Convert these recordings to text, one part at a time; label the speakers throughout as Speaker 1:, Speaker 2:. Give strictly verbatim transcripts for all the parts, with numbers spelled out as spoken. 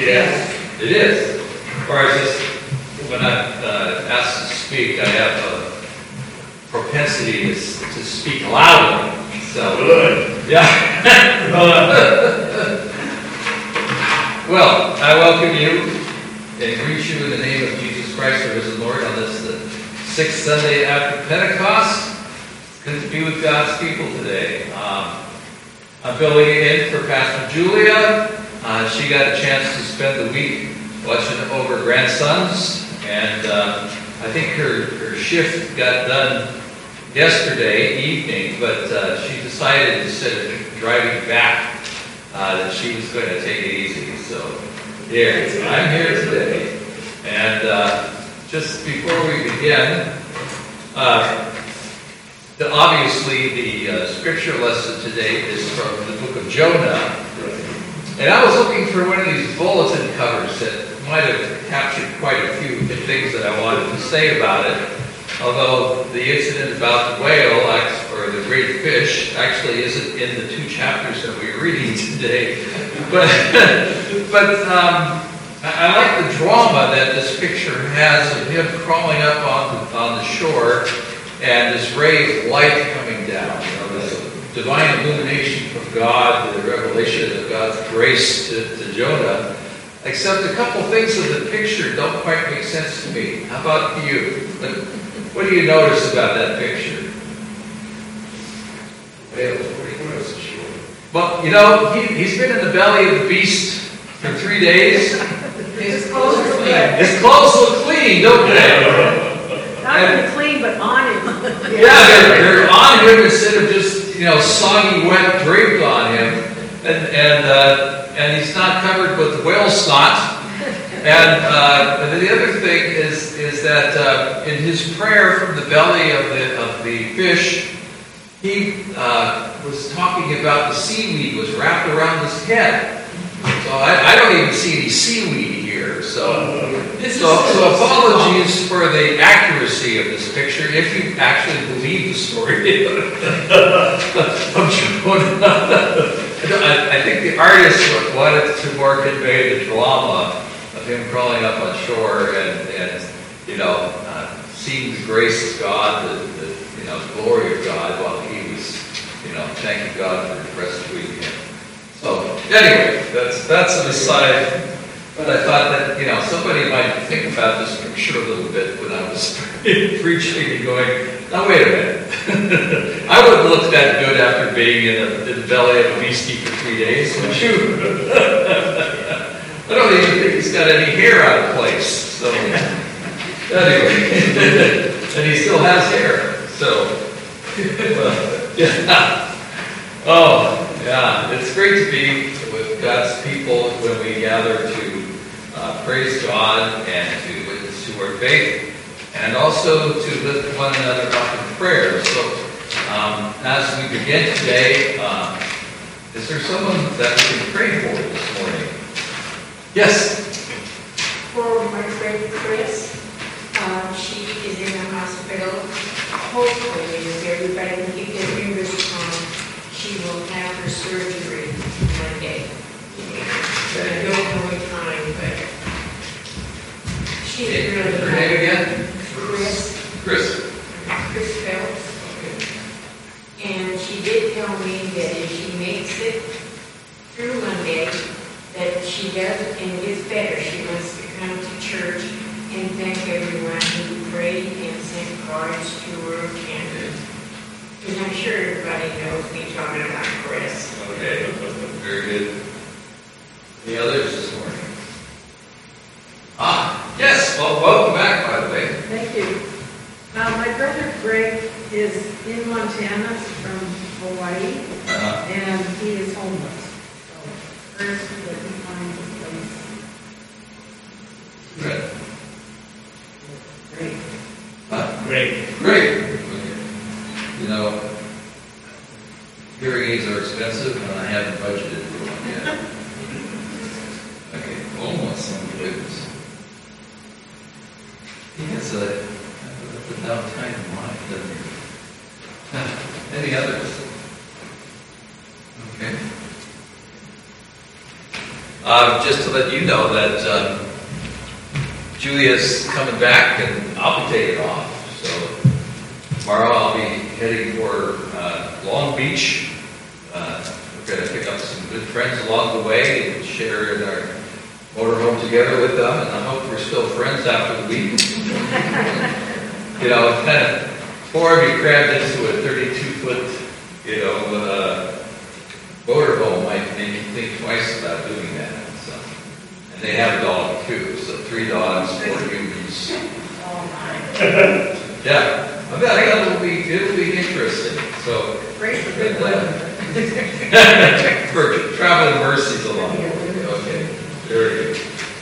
Speaker 1: Yes, it is. Or I just, when I'm uh, asked to speak, I have a propensity to, to speak loudly. So,
Speaker 2: Good.
Speaker 1: Yeah. Well, I welcome you and greet you in the name of Jesus Christ, our risen Lord, on this the sixth Sunday after Pentecost. It's good to be with God's people today. Um, I'm filling in for Pastor Julia. Uh, she got a chance to spend the week watching over grandsons, and uh, I think her, her shift got done yesterday evening, but uh, she decided instead of driving back uh, that she was going to take it easy. So here, I'm here today. And uh, just before we begin, uh, the, obviously the uh, scripture lesson today is from the book of Jonah. And I was looking for one of these bulletin covers that might have captured quite a few things that I wanted to say about it. Although the incident about the whale, or the great fish, actually isn't in the two chapters that we're reading today. But, but um, I, I like the drama that this picture has of him crawling up on the, on the shore and this ray of light coming down. You know, this divine illumination from God, the revelation of God's grace to, to Jonah. Except a couple things of the picture don't quite make sense to me. How about you? What do you notice about that picture? Well, you know, he, he's been in the belly of the beast for three days.
Speaker 3: His clothes look clean.
Speaker 1: His clothes look clean, don't they?
Speaker 3: Not only clean, but on him.
Speaker 1: Yeah, they're, they're on him instead of just, you know, soggy, wet draped on him. And and uh, and he's not covered with whale snot. And uh, the other thing is is that uh, in his prayer from the belly of the of the fish, he uh, was talking about the seaweed was wrapped around his head. So I, I don't even see any seaweed here. So so, so apologies for the accuracy of this picture, if you actually believe the story of Jonah. I, I think the artist wanted to more convey the drama of him crawling up on shore and, and you know, uh, seeing the grace of God, the, the you know glory of God, while he was, you know, thanking God for rescuing him. So anyway, that's that's an aside. But I thought that, you know, somebody might think about this picture a little bit when I was preaching and going, now wait a minute. I wouldn't look that good after being in, a, in the belly of a beastie for three days, would you? I don't even think he's got any hair out of place. So anyway, and he still has hair. So, well, yeah. Oh, yeah. It's great to be with God's people when we gather to uh, praise God and to witness to our faith, and also to lift one another up in prayer. So, um, as we begin today, uh, is there someone that we can pray for this morning? Yes.
Speaker 4: For my friend Chris, uh, she is in the hospital. Hopefully, if everybody will keep their fingers crossed, she will have her surgery Monday. I don't know what time, but she's
Speaker 1: Hey,
Speaker 4: really
Speaker 1: her name again?
Speaker 4: Chris.
Speaker 1: Chris.
Speaker 4: Chris Phelps. And she did tell me that if she makes it through Monday, that she does and gets better. She wants to come to church and thank everyone who prayed and sent cards to her. And because I'm sure everybody knows me talking about Chris.
Speaker 1: Okay, very good. Any others this morning? Ah, yes. Well, welcome back, by the way.
Speaker 3: Thank you. Uh, my brother Greg is in Montana from Hawaii,
Speaker 1: Uh-huh.
Speaker 3: and he is homeless. So first that he finds a place.
Speaker 1: Good.
Speaker 3: Great.
Speaker 1: Huh?
Speaker 2: Great.
Speaker 1: Great. You know, hearing aids are expensive, and I haven't budgeted for one yet. Okay, almost on the goodness. He has a, a down time in life, doesn't he? Any others? Okay. Uh, uh, just to let you know that um, Julia's coming back, and I'll be taking off. So tomorrow I'll be heading for uh, Long Beach. Uh, we're going to pick up some good friends along the way and share in our motorhome together with them, and I hope we're still friends after the week. You know, it's kind of, four of you crammed into a thirty-two foot, you know, uh, motorhome might make you think twice about doing that. So, and they have a dog too, so three dogs, four humans. Yeah, I bet it'll be it'll be interesting. So
Speaker 3: Great for good weather.
Speaker 1: for traveling mercies along the way. Okay, very good.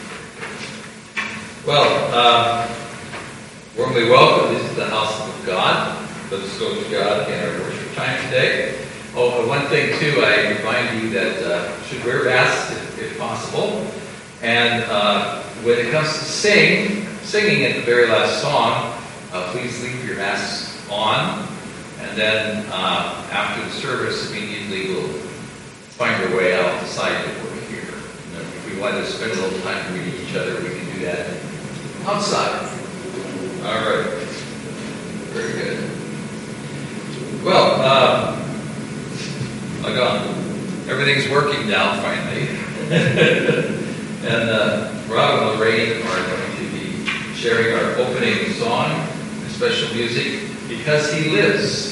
Speaker 1: Well, um, warmly welcome. This is the house of God. Let's go to God in our worship time today. Oh, and one thing too, I remind you that uh, should wear masks if, if possible. And uh, when it comes to sing, singing at the very last song, uh, please leave your masks on. And then uh, after the service, immediately we'll find our way out the side door here. And then if we want to spend a little time reading each other, we can do that outside. All right. Very good. Well, uh, like on, everything's working now finally. And uh, Rob and Lorraine are going to be sharing our opening song, special music, Because He Lives.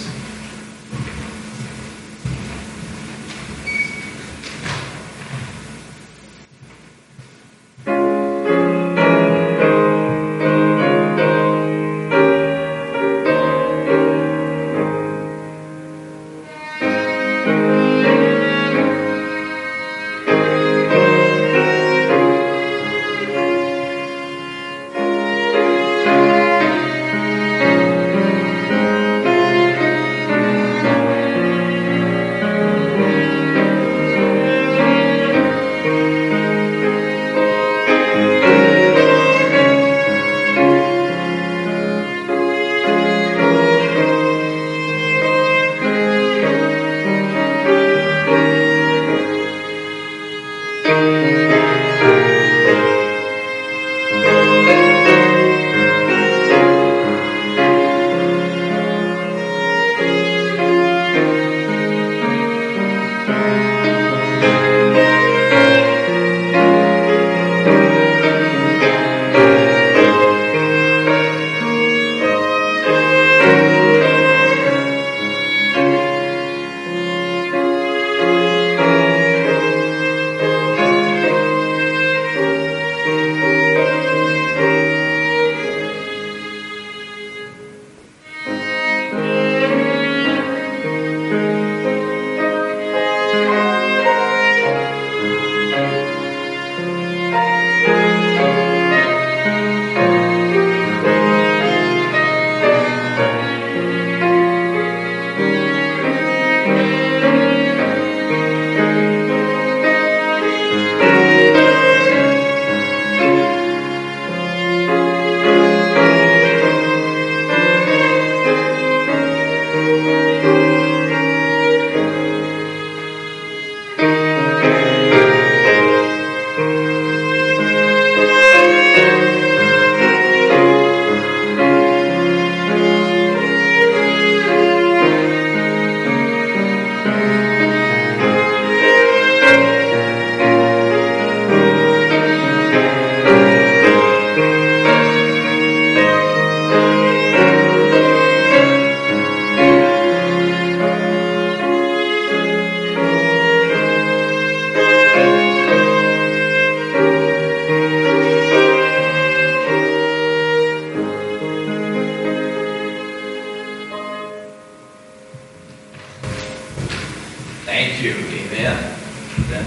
Speaker 1: Thank you. Amen. Amen.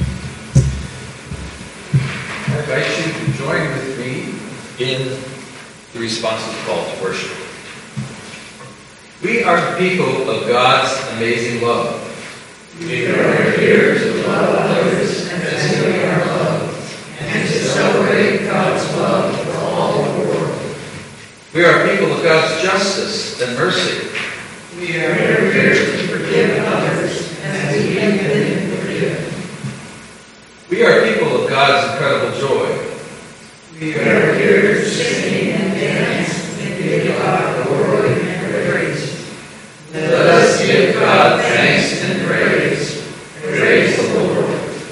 Speaker 1: I invite you to join with me in the responsive call to worship. We are the people of God's amazing love.
Speaker 2: We are here to love others as we are loved, and to celebrate God's love for all the world.
Speaker 1: We are people of God's justice and mercy.
Speaker 2: We are here to forgive others as we have been forgiven.
Speaker 1: We are people of
Speaker 2: We are here to sing and dance and give God glory and praise. Let us give God thanks and praise. Praise the Lord.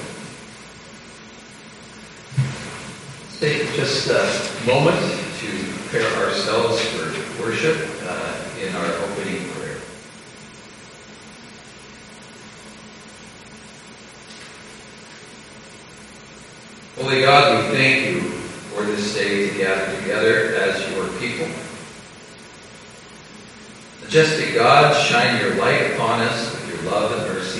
Speaker 1: Let's take just a moment to prepare ourselves for worship uh, in our opening prayer. Holy God, we thank you for this day to gather together as your people. Majestic God, shine your light upon us with your love and mercy.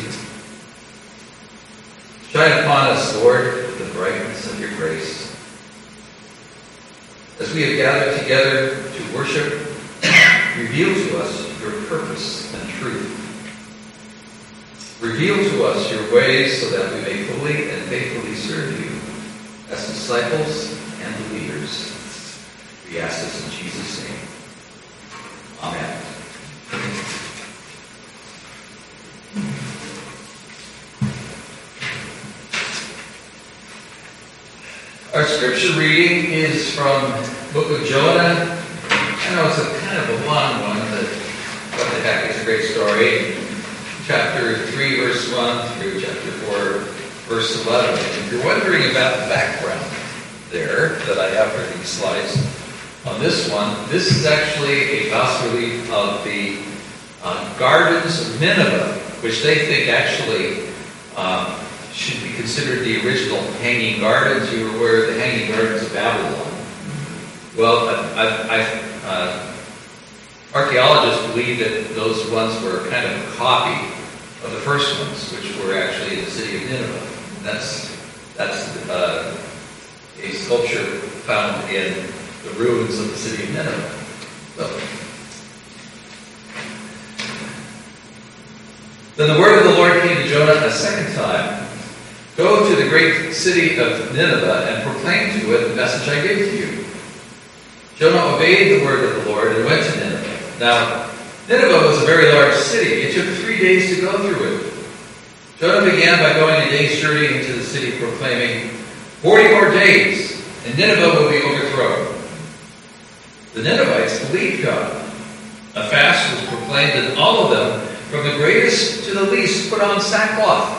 Speaker 1: Shine upon us, Lord, with the brightness of your grace. As we have gathered together to worship, reveal to us your purpose and truth. Reveal to us your ways so that we may fully and faithfully serve you as disciples and believers. We ask this in Jesus' name. Amen. Our scripture reading is from the book of Jonah. I know it's a kind of a long one, but what the heck, it's a great story. Chapter three, verse one through chapter four, verse eleven. If you're wondering about the background there that I have for these slides on this one, this is actually a bas relief of the uh, gardens of Nineveh, which they think actually um, should be considered the original hanging gardens. You were aware of the hanging gardens of Babylon. Well, I, I, I, uh, archaeologists believe that those ones were kind of a copy of the first ones, which were actually in the city of Nineveh. That's that's uh, a sculpture found in the ruins of the city of Nineveh. So, then the word of the Lord came to Jonah a second time. Go to the great city of Nineveh and proclaim to it the message I gave to you. Jonah obeyed the word of the Lord and went to Nineveh. Now, Nineveh was a very large city. It took three days to go through it. Jonah began by going a day's journey into the city, proclaiming, Forty more days, and Nineveh will be overthrown. The Ninevites believed God. A fast was proclaimed, and all of them, from the greatest to the least, put on sackcloth.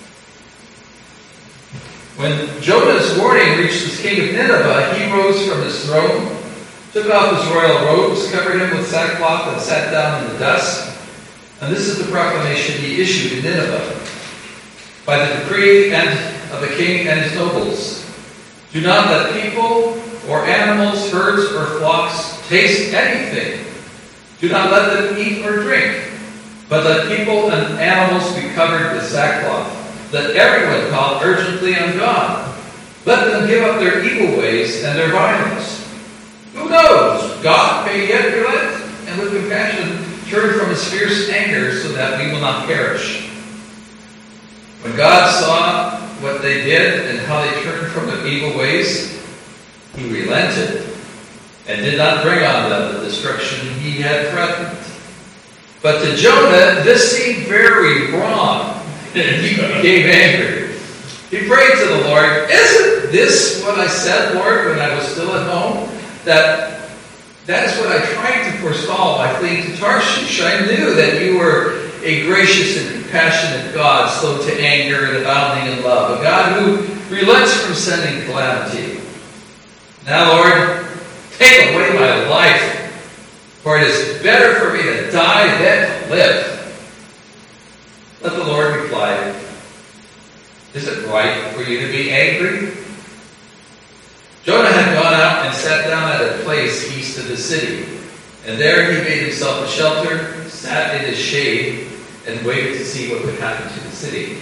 Speaker 1: When Jonah's warning reached the king of Nineveh, he rose from his throne, took off his royal robes, covered him with sackcloth, and sat down in the dust. And this is the proclamation he issued in Nineveh. By the decree and of the king and his nobles, do not let people or animals, herds or flocks taste anything. Do not let them eat or drink, but let people and animals be covered with sackcloth. Let everyone call urgently on God. Let them give up their evil ways and their violence. Who knows? God may yet relent and with compassion turn from his fierce anger so that we will not perish. When God saw what they did and how they turned from their evil ways, he relented and did not bring on them the destruction he had threatened. But to Jonah, this seemed very wrong. And he became angry. He prayed to the Lord, isn't this what I said, Lord, when I was still at home? That that is what I tried to forestall by fleeing to Tarshish. I knew that you were a gracious and compassionate God, slow to anger and abounding in love, a God who relents from sending calamity. Now, Lord, take away my life, for it is better for me to die than to live. But the Lord replied, is it right for you to be angry? Jonah had gone out and sat down at a place east of the city, and there he made himself a shelter, sat in his shade, and waited to see what would happen to the city.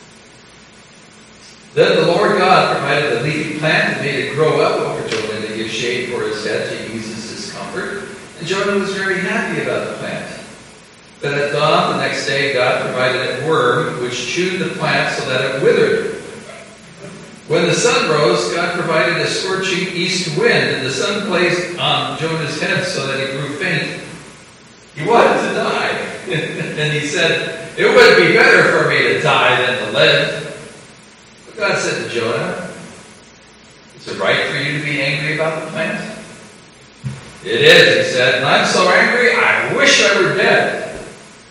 Speaker 1: Then the Lord God provided a leafy plant and made it grow up over Jonah to give shade for his head to ease his discomfort, and Jonah was very happy about the plant. But at dawn the next day, God provided a worm which chewed the plant so that it withered. When the sun rose, God provided a scorching east wind, and the sun blazed on Jonah's head so that he grew faint. He wanted to die. And he said, it would be better for me to die than to live. But God said to Jonah, Is it right for you to be angry about the plant? It is, he said, and I'm so angry, I wish I were dead.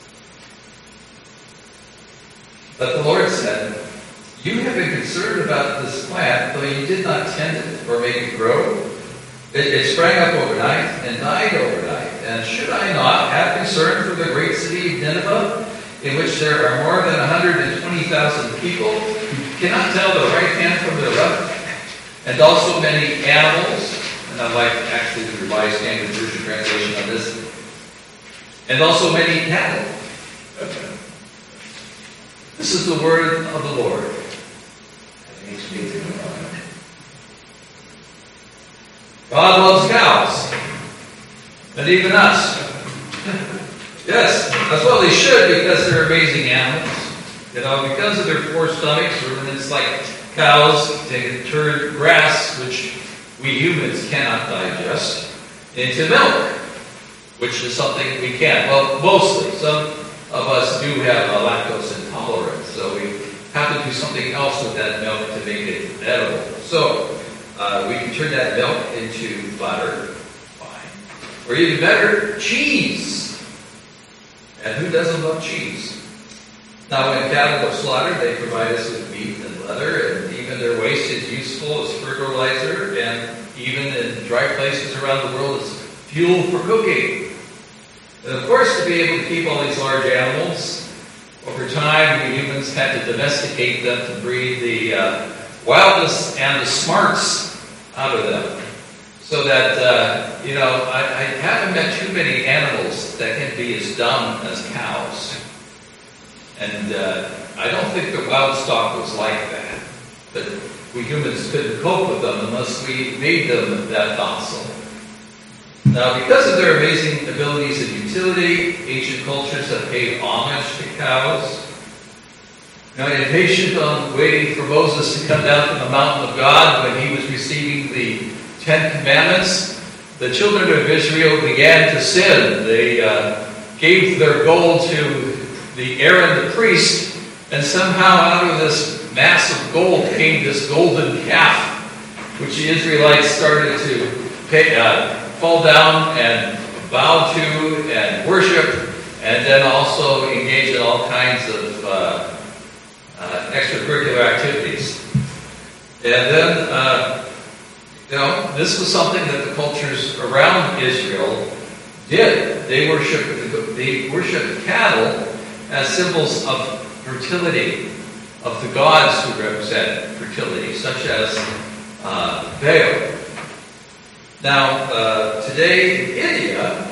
Speaker 1: But the Lord said, you have been concerned about this plant, though you did not tend it or make it grow. It, it sprang up overnight and died overnight. And should I not have concern for the great city of Nineveh, in which there are more than one hundred twenty thousand people who cannot tell their right hand from their left, and also many animals? And I like actually the Revised Standard Version translation on this. And also many cattle. This is the word of the Lord. God loves cows. And even us. Yes, that's what they should, because they're amazing animals. You know, because of their four stomachs, or when it's like cows, they can turn grass, which we humans cannot digest, into milk, which is something we can. Well, mostly. Some of us do have a lactose intolerance, so we have to do something else with that milk to make it edible. So, uh, we can turn that milk into butter, fine. Or even better, cheese. And who doesn't love cheese? Now, when cattle are slaughtered, they provide us with meat and leather, and even their waste is useful as fertilizer, and even in dry places around the world as fuel for cooking. And of course, to be able to keep all these large animals, over time, we humans had to domesticate them to breed the uh, wildness and the smarts out of them. So that, uh, you know, I, I haven't met too many animals that can be as dumb as cows. And uh, I don't think the wild stock was like that. But we humans couldn't cope with them unless we made them that docile. Now, because of their amazing abilities and utility, ancient cultures have paid homage to cows. Now, impatient on waiting for Moses to come down from the mountain of God when he was receiving the Ten Commandments, the children of Israel began to sin. They uh, gave their gold to the Aaron the priest, and somehow out of this mass of gold came this golden calf, which the Israelites started to pay, uh, fall down and bow to and worship, and then also engage in all kinds of uh, uh, extracurricular activities. And then, uh, you know, this was something that the cultures around Israel did. They worshiped, they worshiped cattle as symbols of fertility, of the gods who represent fertility, such as uh, Baal. Now, uh, today in India,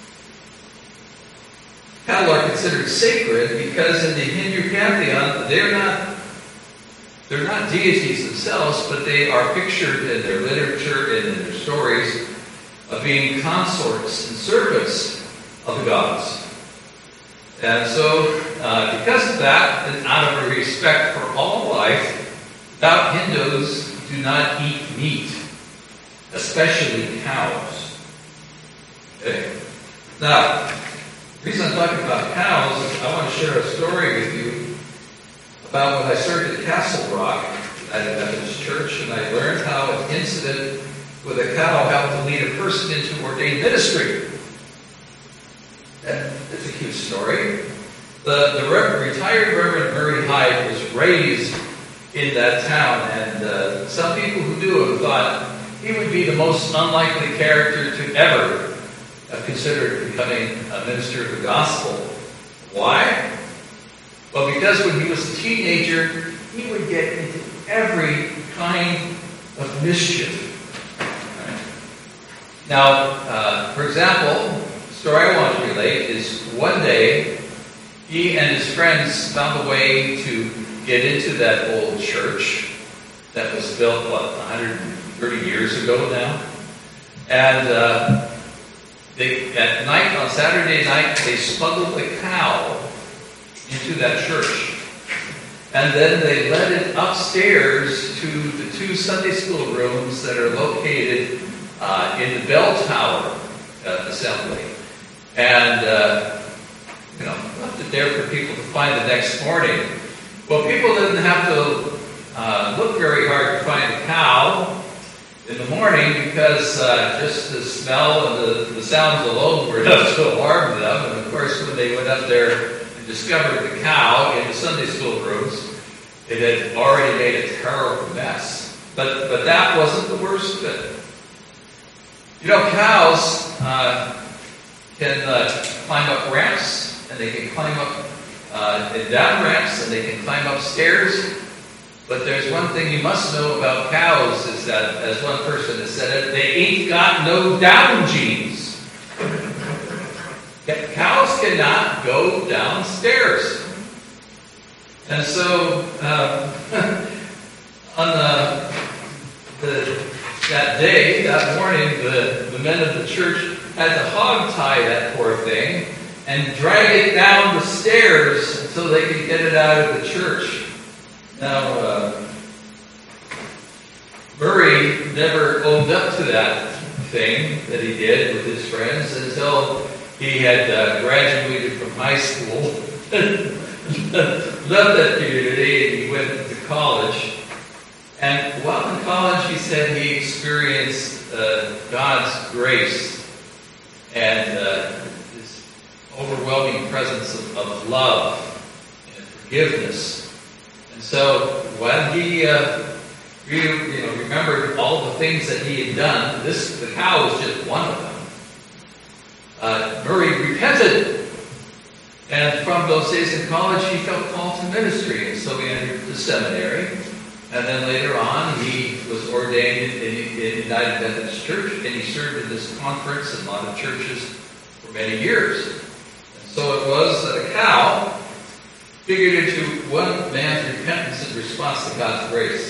Speaker 1: cattle are considered sacred because in the Hindu pantheon, they're not they're not deities themselves, but they are pictured in their literature and in their stories of being consorts and servants of the gods. And so, uh, because of that, and out of a respect for all life, devout Hindus do not eat meat, especially cows. Okay. Now, the reason I'm talking about cows is I want to share a story with you about when I served at Castle Rock at a Methodist church, and I learned how an incident with a cow helped to lead a person into ordained ministry. It's a cute story. The, the Reverend, retired Reverend Murray Hyde was raised in that town, and uh, some people who knew him thought he would be the most unlikely character to ever have considered becoming a minister of the gospel. Why? Well, because when he was a teenager, he would get into every kind of mischief. Right? Now, uh, for example, the story I want to relate is one day he and his friends found a way to get into that old church that was built, what, one hundred thirty years ago now? And uh, they, at night, on Saturday night, they smuggled a cow into that church. And then they led it upstairs to the two Sunday school rooms that are located uh, in the bell tower uh, assembly. And, uh, you know, left it there for people to find the next morning. Well, people didn't have to uh, look very hard to find the cow. the morning because uh, just the smell and the, the sounds alone were enough to alarm them. And of course, when they went up there and discovered the cow in the Sunday school rooms, it had already made a terrible mess. But but that wasn't the worst of it. You know, cows uh, can uh, climb up ramps, and they can climb up uh, and down ramps, and they can climb up stairs. But there's one thing you must know about cows is that, as one person has said it, they ain't got no down genes. Cows cannot go downstairs. And so, um, on the, the that day, that morning, the, the men of the church had to hog tie that poor thing and drag it down the stairs until they could get it out of the church. Now, uh, Murray never owned up to that thing that he did with his friends until he had uh, graduated from high school, left that community, and he went to college. And while in college, he said he experienced uh, God's grace and uh, this overwhelming presence of, of love and forgiveness. And so when he uh, you, you know, remembered all the things that he had done, this the cow was just one of them. Uh, Murray repented, and from those days in college, he felt called to ministry, and so he entered the seminary. And then later on, he was ordained in, in United Methodist Church, and he served in this conference in a lot of churches for many years. And so it was that a cow figured into one man's repentance in response to God's grace.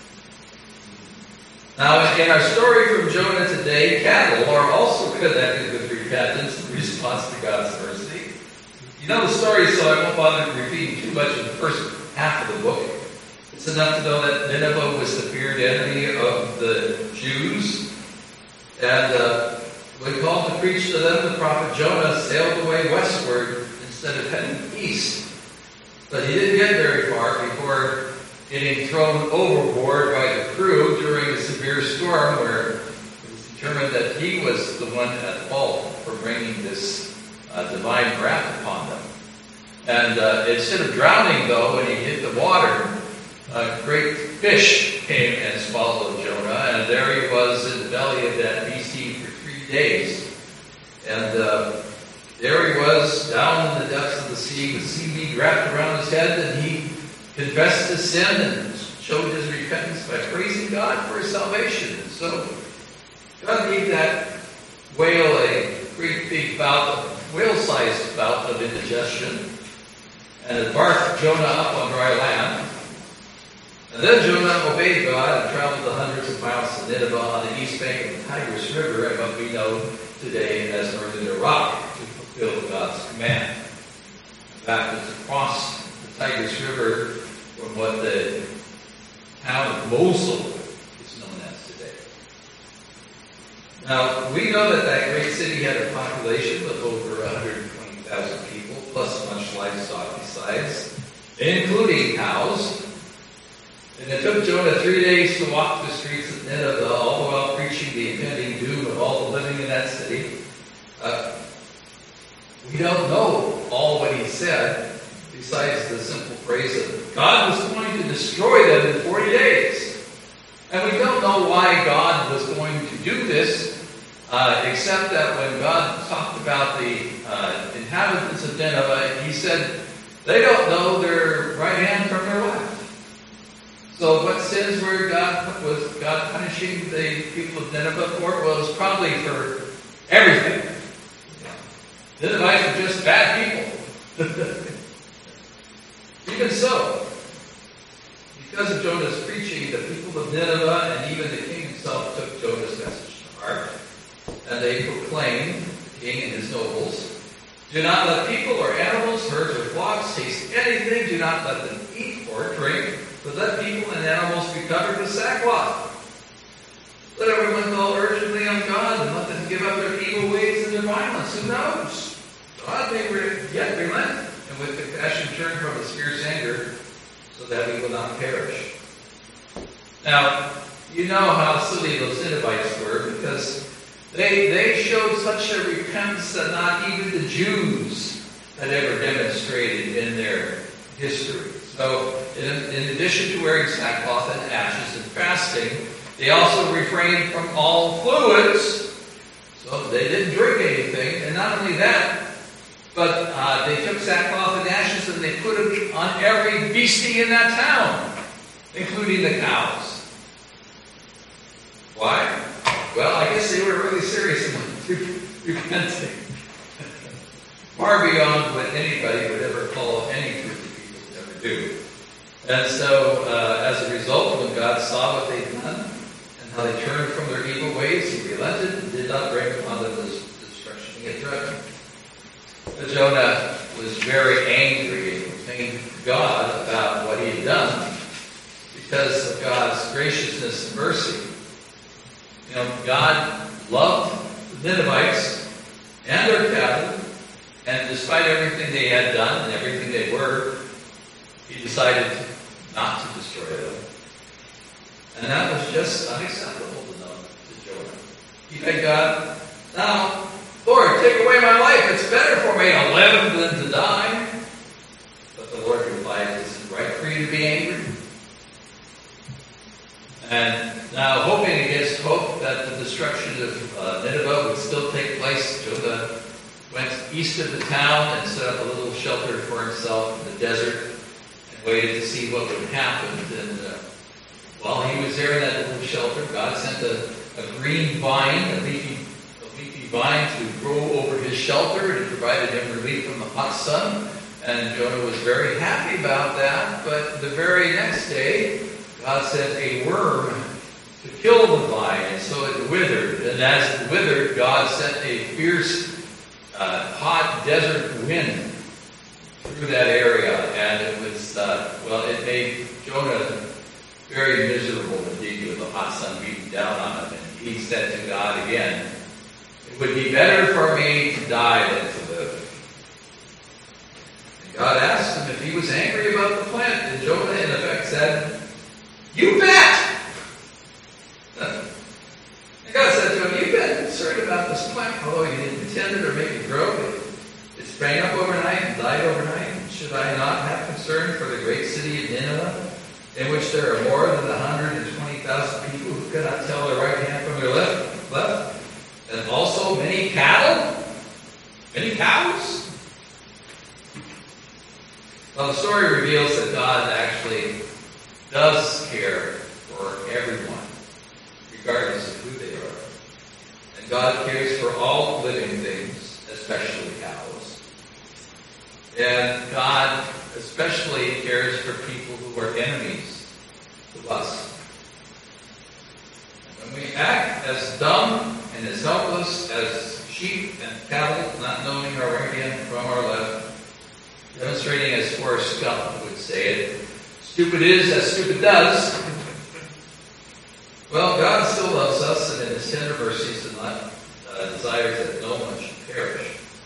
Speaker 1: Now, in our story from Jonah today, cattle are also connected with repentance in response to God's mercy. You know the story, so I won't bother repeating too much of the first half of the book. It's enough to know that Nineveh was the feared enemy of the Jews. And uh, when called to preach to them, the prophet Jonah sailed away westward instead of heading east. But he didn't get very far before getting thrown overboard by the crew during a severe storm where it was determined that he was the one at fault for bringing this uh, divine wrath upon them. And uh, instead of drowning, though, when he hit the water, a great fish came and swallowed Jonah, and there he was in the belly of that beast for three days. And uh, there he was, down in the depths of the sea, with seaweed wrapped around his head, and he confessed his sin and showed his repentance by praising God for his salvation. And so God gave that whale a great big bout, of whale-sized bout of indigestion, and it barked Jonah up on dry land. And then Jonah obeyed God and traveled the hundreds of miles to Nineveh on the east bank of the Tigris River, and what we know today as northern Iraq, to fulfill God's command. In fact, it's across the Tigris River from what the town of Mosul is known as today. Now, we know that that great city had a population of over one hundred twenty thousand people, plus much livestock besides, including cows. And it took Jonah three days to walk the streets of Nineveh, all the while preaching the impending doom of all the living in that city. Uh, we don't know all what he said, besides the simple phrase that God was going to destroy them in forty days. And we don't know why God was going to do this, uh, except that when God talked about the uh, inhabitants of Nineveh, he said, they don't know their right hand from their left. So what sins were God was God punishing the people of Nineveh for? Well, it was probably for everything. Ninevites were just bad people. Even so, because of Jonah's preaching, the people of Nineveh and even the king himself took Jonah's message to heart. And they proclaimed, the king and his nobles, do not let people or animals, herds or flocks taste anything. Do not let them eat or drink. But let people and animals be covered with sackcloth. Let everyone call urgently on God and let them give up their evil ways and their violence. Who knows? God may yet relent and with compassion turn from his fierce anger so that we will not perish. Now, you know how silly those Ninevites They, they showed such a repentance that not even the Jews had ever demonstrated in their history. So, in, in addition to wearing sackcloth and ashes and fasting, they also refrained from all fluids. So they didn't drink anything. And not only that, but uh, they took sackcloth and ashes and they put it on every beastie in that town, including the cows. Why? Well, I guess they were really serious about repenting. Far beyond what anybody would ever call any group of people to ever do. And so, uh, as a result, when God saw what they'd done and how they turned from their evil ways, He relented and did not bring upon them the destruction He had threatened. But Jonah was very angry and complained to God about what he had done because of God's graciousness and mercy. You know, God loved the Ninevites and their cattle, and despite everything they had done and everything they were, He decided not to destroy them. And that was just unacceptable to them, to Jonah. He begged God, "Now, Lord, take away my life. It's better for me to live than to die." But the Lord replied, "Is it right for you to be angry?" And now, hoping against hope that the destruction of uh, Nineveh would still take place, Jonah went east of the town and set up a little shelter for himself in the desert and waited to see what would happen. And uh, while he was there in that little shelter, God sent a, a green vine, a leafy, a leafy vine to grow over his shelter, and it provided him relief from the hot sun. And Jonah was very happy about that. But the very next day, God sent a worm to kill the vine, and so it withered. And as it withered, God sent a fierce, uh, hot desert wind through that area, and it was, uh, well, it made Jonah very miserable indeed with the hot sun beating down on him. And he said to God again, "It would be better for me to die than to live." And God asked him if he was angry about the plant, and Jonah in effect said, "You bet!" And God said to him, "You've been concerned about this plant, although you didn't tend it or make it grow. It, it sprang up overnight and died overnight. Should I not have concern for the great city of Nineveh, in which there are more than one hundred twenty thousand people who cannot tell their right hand from their left, left, and also many cattle, many cows?" Well, the story reveals that God actually does care for everyone, regardless of who they are. And God cares for all living things, especially cows. And God especially cares for people who are enemies to us. And when we act as dumb and as helpless as sheep and cattle, not knowing our right hand from our left, demonstrating as Forrest Gump would say it, "Stupid is as stupid does." Well, God still loves us, and in His tender mercies does not uh, desires that no one should perish.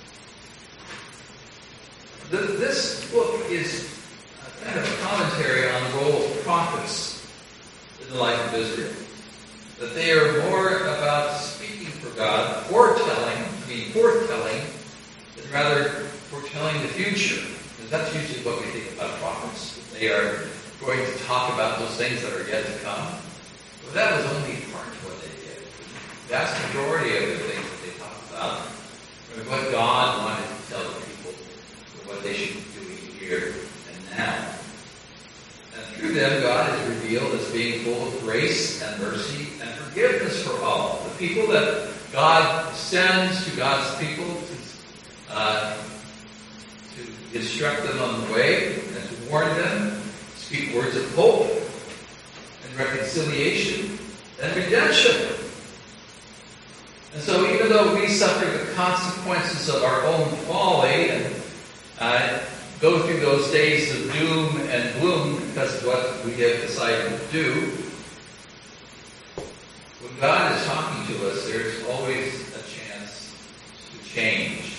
Speaker 1: The, this book is a kind of a commentary on the role of prophets in the life of Israel. That they are more about speaking for God, foretelling, being foretelling, than rather foretelling the future. Because that's usually what we think about prophets. They are going to talk about those things that are yet to come. But that was only part of what they did. The vast majority of the things that they talked about were what God wanted to tell the people, or what they should be doing here and now. And through them, God is revealed as being full of grace and mercy and forgiveness for all. The people that God sends to God's people to, uh, to instruct them on the way and to warn them, speak words of hope and reconciliation and redemption. And so even though we suffer the consequences of our own folly and uh, go through those days of doom and gloom because of what we have decided to do, when God is talking to us, there's always a chance to change.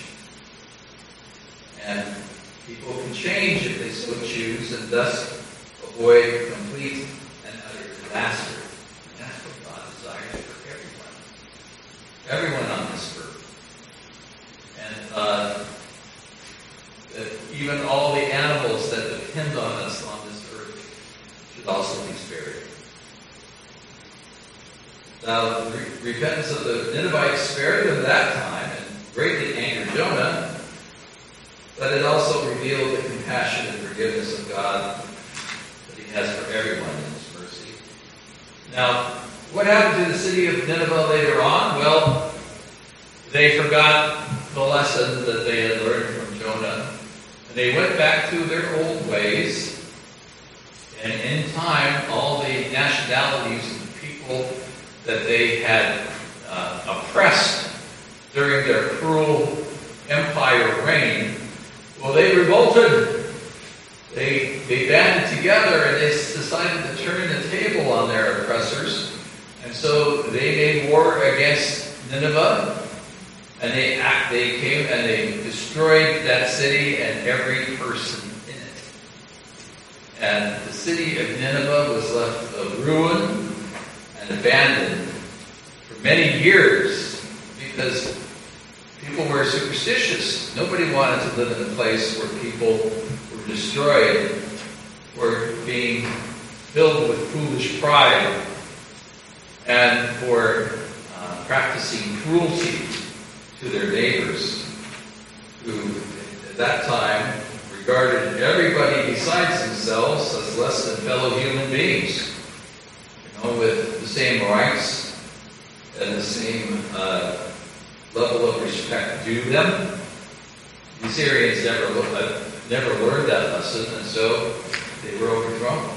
Speaker 1: And people can change if they so choose, and thus avoid complete and utter disaster. And that's what God desires for everyone. everyone on this earth. And uh, that even all the animals that depend on us on this earth should also be spared. Now, the re- repentance of the Ninevites spared them that time and greatly angered Jonah, but it also revealed the compassion and forgiveness of God that He has for everyone in His mercy. Now, what happened to the city of Nineveh later on? Well, they forgot the lesson that they had learned from Jonah. And they went back to their old ways. And in time, all the nationalities and people that they had uh, oppressed during their cruel empire reign, well, they revolted. They, they banded together and they decided to turn the table on their oppressors. And so they made war against Nineveh, and they act, they came and they destroyed that city and every person in it. And the city of Nineveh was left a ruin and abandoned for many years because people were superstitious. Nobody wanted to live in a place where people were destroyed, were being filled with foolish pride, and for uh, practicing cruelty to their neighbors, who at that time regarded everybody besides themselves as less than fellow human beings, you know, with the same rights and the same uh, level of respect due them. The Assyrians never, uh, never learned that lesson, and so they were overthrown.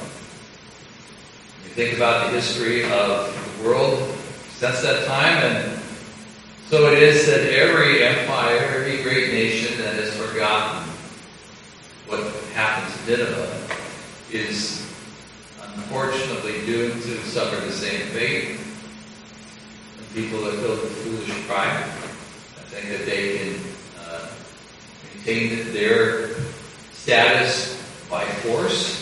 Speaker 1: You think about the history of the world since that time, and so it is that every empire, every great nation that has forgotten what happened to Nineveh is unfortunately doomed to suffer the same fate. And people are filled with foolish pride. I think that they can uh, maintain their status by force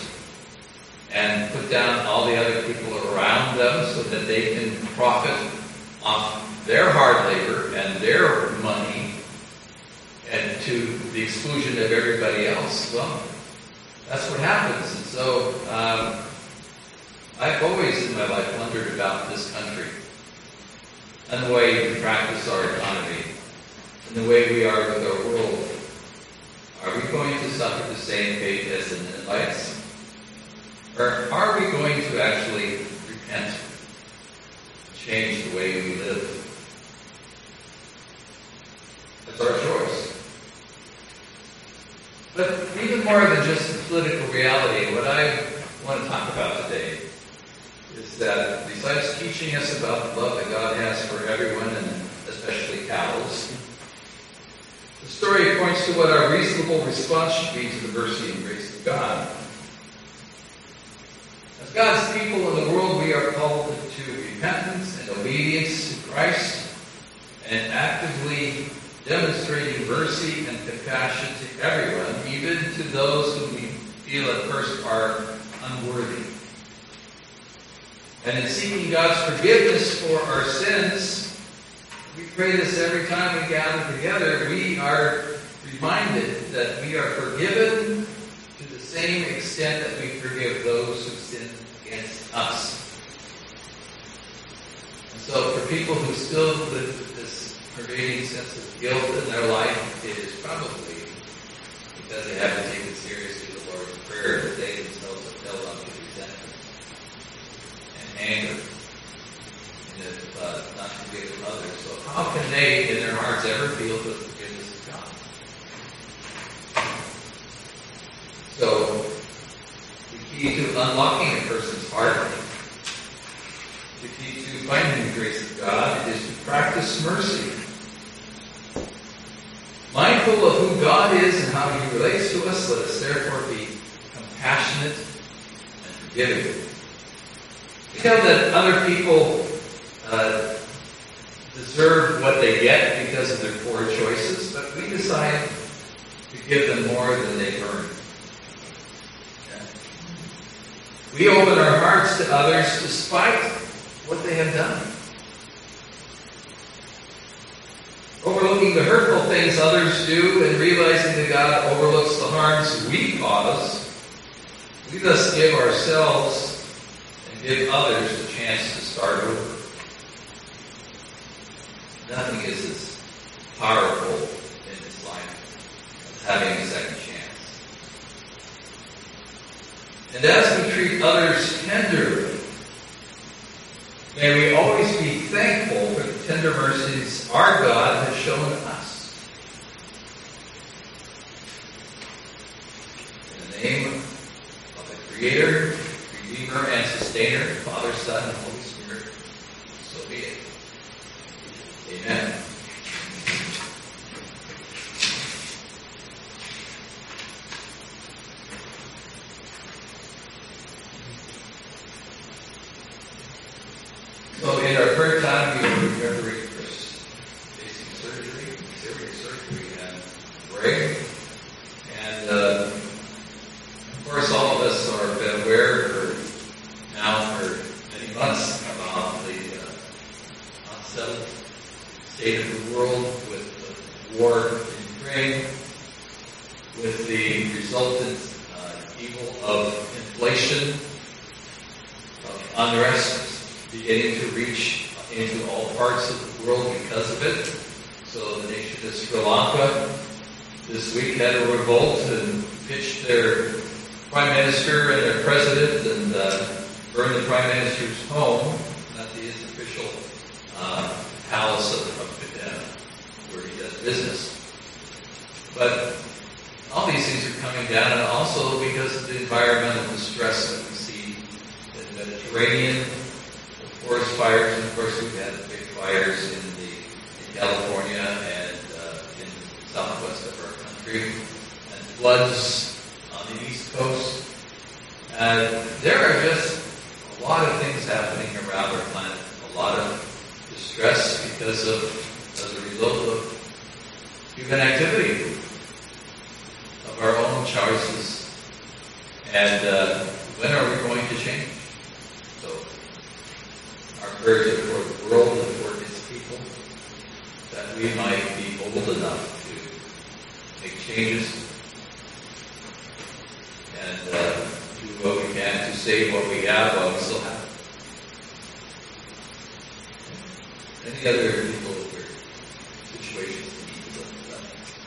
Speaker 1: and put down all the other people around them so that they can profit off their hard labor and their money and to the exclusion of everybody else. Well, that's what happens. And so um, I've always in my life wondered about this country and the way we practice our economy and the way we are with our world. Are we going to suffer the same fate as the Ninevites? Or are we going to actually repent, change the way we live? That's our choice. But even more than just the political reality, what I want to talk about today is that besides teaching us about the love that God has for everyone, and especially cows, the story points to what our reasonable response should be to the mercy and grace of God. As God's people in the world, we are called to repentance and obedience to Christ and actively demonstrating mercy and compassion to everyone, even to those whom we feel at first are unworthy. And in seeking God's forgiveness for our sins, we pray this every time we gather together. We are reminded that we are forgiven to the same extent that we forgive those who sin against us. And so for people who still live with this pervading sense of guilt in their life, it is probably because they haven't taken seriously the Lord's Prayer, that they themselves have held on to resentment and anger, and have uh, not forgiven others. So how can they, in their hearts, ever feel the forgiveness of God? So, the key to unlocking a person's heart, the key to finding the grace of God, is to practice mercy. Mindful of who God is and how He relates to us, let us therefore be compassionate and forgiving. We know that other people uh, deserve what they get because of their poor choices, but we decide to give them more than they've earned. Yeah. We open our hearts to others despite what they have done. overlooking the hurtful things others do and realizing that God overlooks the harms we cause, we thus give ourselves and give others a chance to start over. Nothing is as powerful in this life as having a second chance. And as we treat others tenderly, may we always be thankful for the tender mercies our God has shown us. In the name of the Creator, Redeemer, and Sustainer, Father, Son, and Holy Spirit, so be it. Amen. So in our prayer time, we are remembering Chris facing surgery, serious surgery, and Greg. And uh, of course, all of us are been aware for now for many months about the uh, unsettled state of the world with the war in Ukraine, with the resultant uh, evil of inflation, of unrest beginning to reach into all parts of the world because of it. So the nation of Sri Lanka this week had a revolt and pitched their prime minister and their president and uh, burned the prime minister's home, not the official uh, palace of, of Pidana, where he does business. But all these things are coming down, and also because of the environmental distress that we see in the Mediterranean, forest fires, and of course we've had big fires in the in California and uh, in the southwest of our country, and floods on the east coast. And there are just a lot of things happening around our planet, a lot of distress because of as a result of human activity, of our own choices. And uh, when are we going to change? So our prayers are for the world and for its people, that we might be bold enough to make changes and uh, do what we can to save what we have while we still have it. Any other people or situations that need to look at?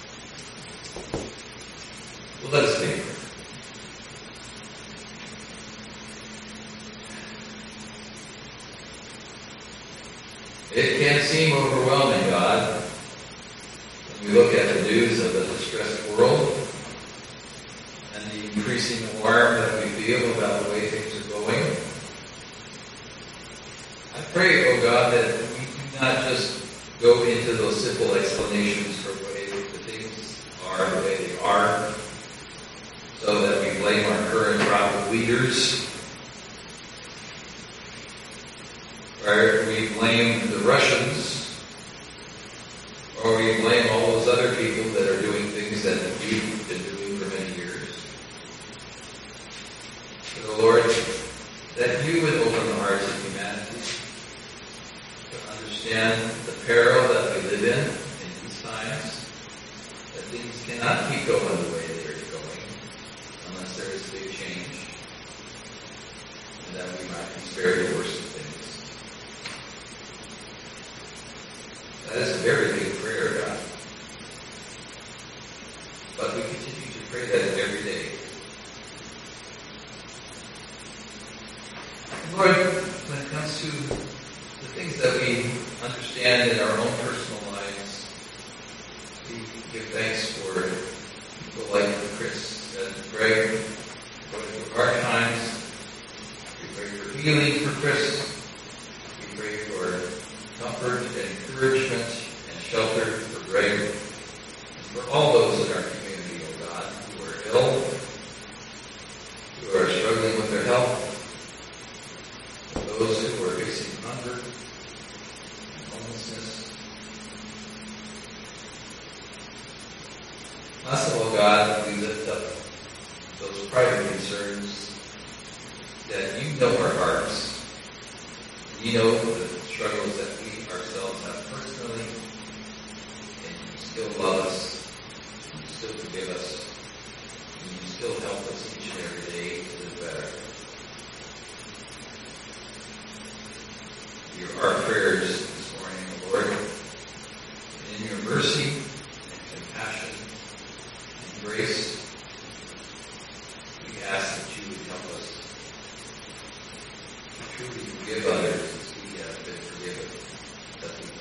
Speaker 1: Well, let us take a prayer. It can seem overwhelming, God, when we look at the news of the distressed world and the increasing alarm that we feel about the way things are going. I pray, oh God, that we do not just go into those simple explanations for the way the things are the way they are, so that we blame our current crop of leaders, or we blame the Russians, or we blame all those other people that are doing things that we've been doing for many years. So, Lord, that you would open the hearts of humanity to understand the peril that we live in in these times, that things cannot keep going the way they are going unless there is big change, and that we might be spared the worst of things. That is a very big prayer, God. But we continue to pray that every day. Lord, when it comes to the things that we understand in our own personal lives, we give thanks for people like Chris and Greg, for our times. We pray for healing for Chris. We pray for comfort and encouragement and shelter for Greg, and for all those in our community, oh God, who are ill, who are struggling with their health, those who are facing hunger and homelessness. Last of all, God, we lift up those private concerns that you know our hearts. You know the struggles that we ourselves have personally,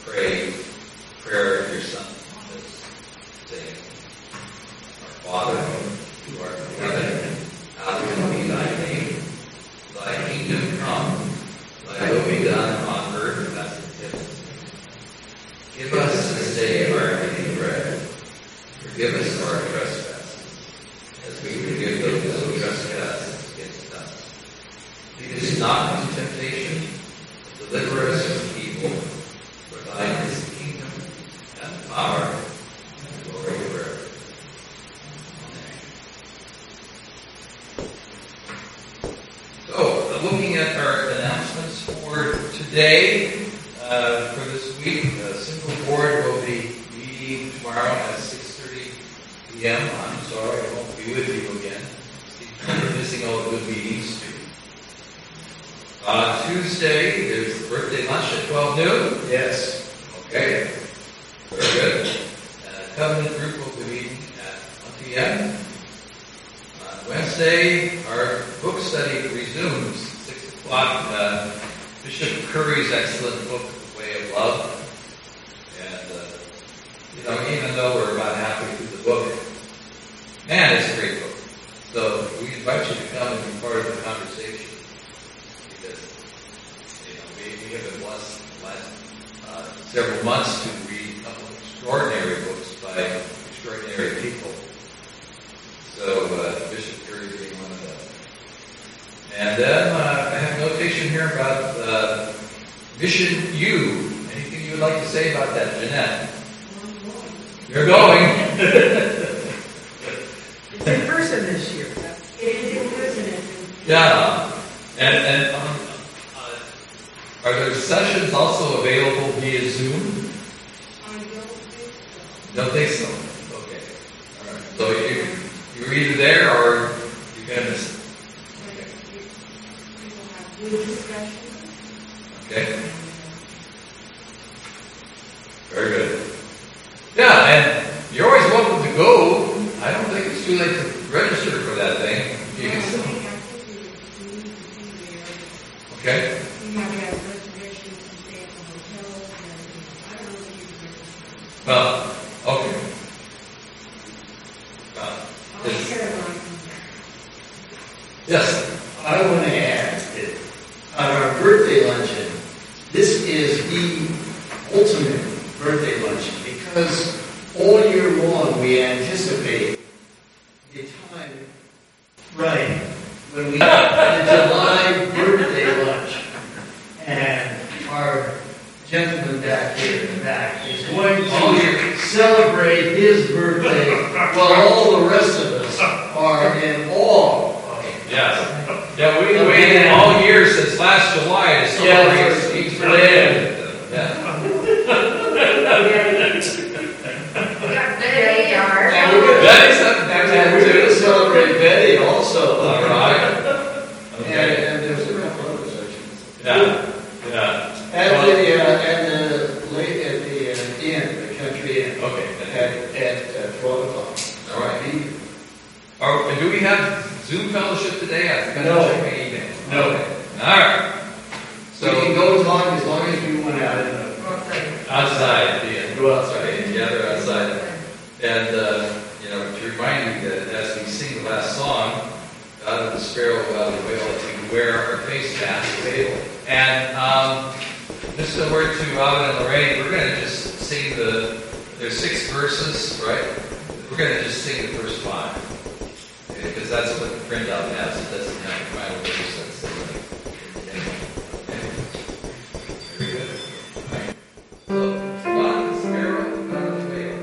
Speaker 1: pray the prayer of your son Thomas, saying, Our Father, who art in heaven, hallowed be thy name. Thy kingdom come, thy will be done on earth as in heaven. Give us this day our daily bread. Forgive us our trespasses, as we forgive those who trespass against us. Lead us not into temptation, but deliver us from evil. For thine is the kingdom, and the power, and the glory forever. Amen. So, uh, looking at our announcements for today, uh, for this week, the single board will be meeting tomorrow at six thirty p.m. I'm sorry, I won't be with you again. You're missing all the good meetings too. Uh, Tuesday, there's the birthday lunch at twelve noon. Yes. Okay. Very good. Uh, Covenant group will be meeting at one p.m. On Wednesday, our book study resumes six o'clock. Uh, Bishop Curry's excellent book, The Way of Love. And, uh, you know, even though we're about halfway through the book, man, it's a great book. So we invite you to come and be part of the conversation. Because, you know, we, we have been blessed the last uh, several months to read a couple of extraordinary books by extraordinary people. So uh, Bishop Curry being one of them. And then uh, I have a notation here about uh, Mission U. Anything you would like to say about that, Jeanette? You're going.
Speaker 3: It's in person this year.
Speaker 4: It is in person.
Speaker 1: Yeah. And, and um, uh, are there sessions also available via Zoom?
Speaker 4: I don't think so.
Speaker 1: Don't think so. Okay. All right. So you, you're either there or you're going to miss it.
Speaker 4: We will have good discussion.
Speaker 1: Okay. Very good. Yeah, and you're always welcome to go. I don't think it's too late to register for that thing. You can still. Okay.
Speaker 4: We have to have reservations to stay at the hotel and everything. I don't know if you can register.
Speaker 1: Well, okay. Uh,
Speaker 4: I'll
Speaker 1: this-
Speaker 4: share mine.
Speaker 1: yes.
Speaker 2: I want to add that on our birthday luncheon, this is the ultimate birthday luncheon because all year long we anticipate the time, right, when we have the July birthday lunch. And our gentleman back here in the back is going to celebrate his birthday while all the rest of us are in awe.
Speaker 1: Yes. Yeah, we've been waiting all year since last July to celebrate Steve's birthday. Yeah.
Speaker 4: Very dark.
Speaker 2: And we're gonna-
Speaker 1: That is something
Speaker 2: And
Speaker 1: that
Speaker 2: we're going to
Speaker 1: too.
Speaker 2: celebrate Betty also.
Speaker 1: All right.
Speaker 2: And,
Speaker 1: Okay.
Speaker 2: and there's a couple other sections.
Speaker 1: Yeah. Yeah.
Speaker 2: At the, uh, at the, late, at the uh, inn, the country inn,
Speaker 1: Okay.
Speaker 2: at, at uh, twelve o'clock.
Speaker 1: All right. Oh, and do we have Zoom fellowship today? I forgot
Speaker 2: No.
Speaker 1: to check my email.
Speaker 2: No.
Speaker 1: Okay. All right.
Speaker 2: So we can
Speaker 1: So
Speaker 2: go as long, as long as we went out in the
Speaker 1: outside, yeah.
Speaker 2: Go outside.
Speaker 1: Okay, gather outside. And, uh, you know, to remind you that as we sing the last song, out of the sparrow, out of the whale, to wear our face mask. And um, just a word to Robin and Lorraine, we're going to just sing the, there's six verses, right? We're going to just sing the first five. Okay, because that's what the printout has. It doesn't have the final verse. That's the okay. Very good. All right. So, God of the sparrow, God of the whale.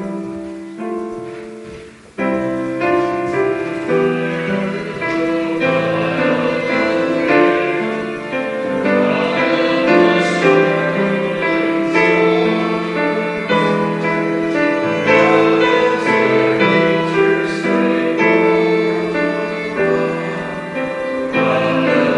Speaker 2: Amen.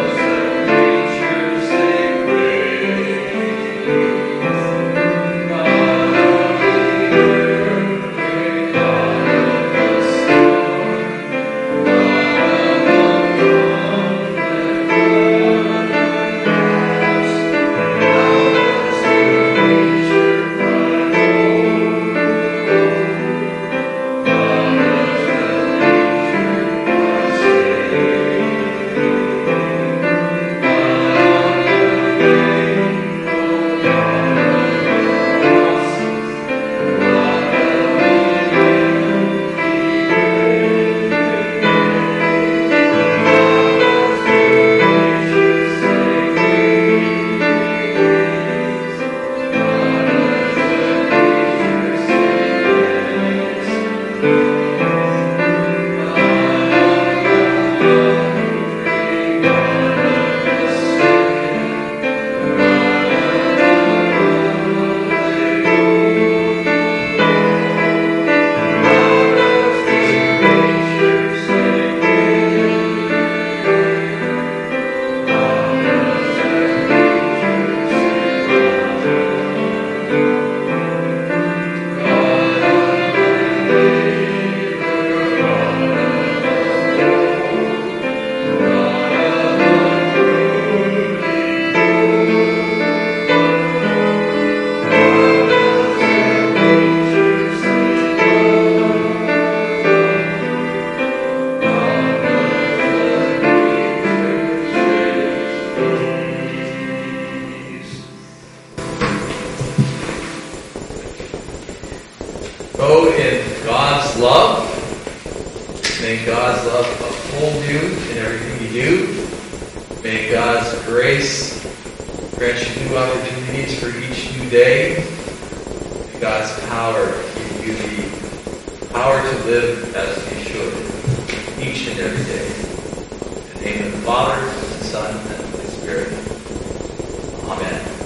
Speaker 1: Go in God's love. May God's love uphold you in everything you do. May God's grace grant you new opportunities for each new day. May God's power give you the power to live as you should each and every day. In the name of the Father, the Son, and the Holy Spirit. Amen.